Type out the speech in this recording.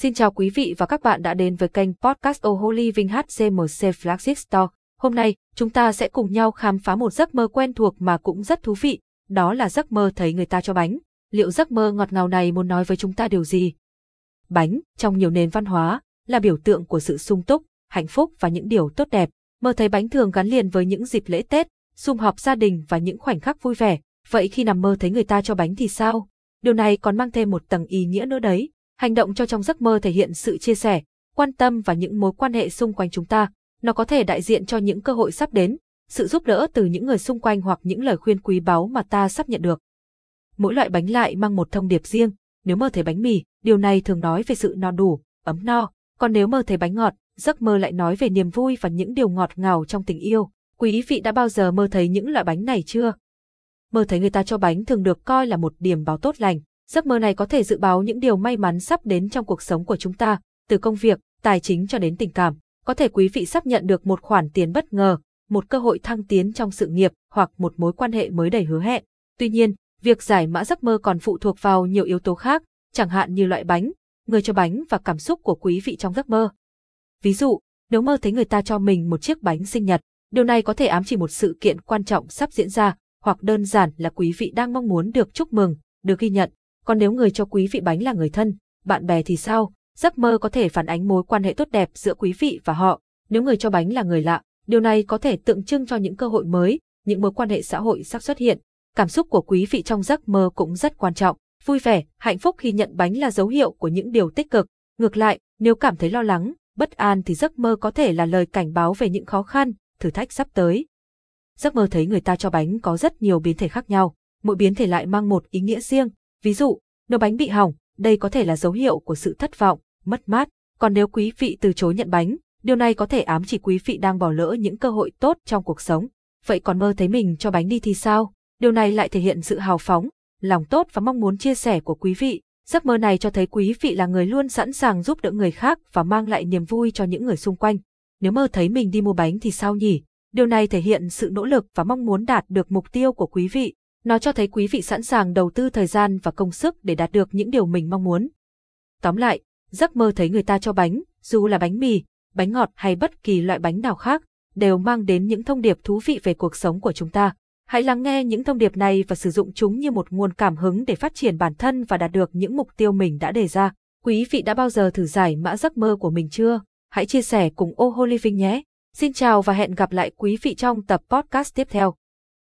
Xin chào quý vị và các bạn đã đến với kênh podcast Oh Living HCMC Flagship Store. Hôm nay, chúng ta sẽ cùng nhau khám phá một giấc mơ quen thuộc mà cũng rất thú vị, đó là giấc mơ thấy người ta cho bánh. Liệu giấc mơ ngọt ngào này muốn nói với chúng ta điều gì? Bánh, trong nhiều nền văn hóa, là biểu tượng của sự sung túc, hạnh phúc và những điều tốt đẹp. Mơ thấy bánh thường gắn liền với những dịp lễ Tết, sum họp gia đình và những khoảnh khắc vui vẻ. Vậy khi nằm mơ thấy người ta cho bánh thì sao? Điều này còn mang thêm một tầng ý nghĩa nữa đấy. Hành động cho trong giấc mơ thể hiện sự chia sẻ, quan tâm và những mối quan hệ xung quanh chúng ta. Nó có thể đại diện cho những cơ hội sắp đến, sự giúp đỡ từ những người xung quanh hoặc những lời khuyên quý báu mà ta sắp nhận được. Mỗi loại bánh lại mang một thông điệp riêng. Nếu mơ thấy bánh mì, điều này thường nói về sự no đủ, ấm no. Còn nếu mơ thấy bánh ngọt, giấc mơ lại nói về niềm vui và những điều ngọt ngào trong tình yêu. Quý vị đã bao giờ mơ thấy những loại bánh này chưa? Mơ thấy người ta cho bánh thường được coi là một điềm báo tốt lành. Giấc mơ này có thể dự báo những điều may mắn sắp đến trong cuộc sống của chúng ta, từ công việc, tài chính cho đến tình cảm. Có thể quý vị sắp nhận được một khoản tiền bất ngờ, một cơ hội thăng tiến trong sự nghiệp hoặc một mối quan hệ mới đầy hứa hẹn. Tuy nhiên, việc giải mã giấc mơ còn phụ thuộc vào nhiều yếu tố khác, chẳng hạn như loại bánh, người cho bánh và cảm xúc của quý vị trong giấc mơ. Ví dụ, nếu mơ thấy người ta cho mình một chiếc bánh sinh nhật, điều này có thể ám chỉ một sự kiện quan trọng sắp diễn ra, hoặc đơn giản là quý vị đang mong muốn được chúc mừng, được ghi nhận. Còn nếu người cho quý vị bánh là người thân, bạn bè thì sao? Giấc mơ có thể phản ánh mối quan hệ tốt đẹp giữa quý vị và họ. Nếu người cho bánh là người lạ, điều này có thể tượng trưng cho những cơ hội mới, những mối quan hệ xã hội sắp xuất hiện. Cảm xúc của quý vị trong giấc mơ cũng rất quan trọng. Vui vẻ, hạnh phúc khi nhận bánh là dấu hiệu của những điều tích cực. Ngược lại, nếu cảm thấy lo lắng, bất an thì giấc mơ có thể là lời cảnh báo về những khó khăn, thử thách sắp tới. Giấc mơ thấy người ta cho bánh có rất nhiều biến thể khác nhau, mỗi biến thể lại mang một ý nghĩa riêng. Ví dụ, nếu bánh bị hỏng, đây có thể là dấu hiệu của sự thất vọng, mất mát. Còn nếu quý vị từ chối nhận bánh, điều này có thể ám chỉ quý vị đang bỏ lỡ những cơ hội tốt trong cuộc sống. Vậy còn mơ thấy mình cho bánh đi thì sao? Điều này lại thể hiện sự hào phóng, lòng tốt và mong muốn chia sẻ của quý vị. Giấc mơ này cho thấy quý vị là người luôn sẵn sàng giúp đỡ người khác và mang lại niềm vui cho những người xung quanh. Nếu mơ thấy mình đi mua bánh thì sao nhỉ? Điều này thể hiện sự nỗ lực và mong muốn đạt được mục tiêu của quý vị. Nó cho thấy quý vị sẵn sàng đầu tư thời gian và công sức để đạt được những điều mình mong muốn. Tóm lại, giấc mơ thấy người ta cho bánh, dù là bánh mì, bánh ngọt hay bất kỳ loại bánh nào khác, đều mang đến những thông điệp thú vị về cuộc sống của chúng ta. Hãy lắng nghe những thông điệp này và sử dụng chúng như một nguồn cảm hứng để phát triển bản thân và đạt được những mục tiêu mình đã đề ra. Quý vị đã bao giờ thử giải mã giấc mơ của mình chưa? Hãy chia sẻ cùng Oh Living nhé! Xin chào và hẹn gặp lại quý vị trong tập podcast tiếp theo.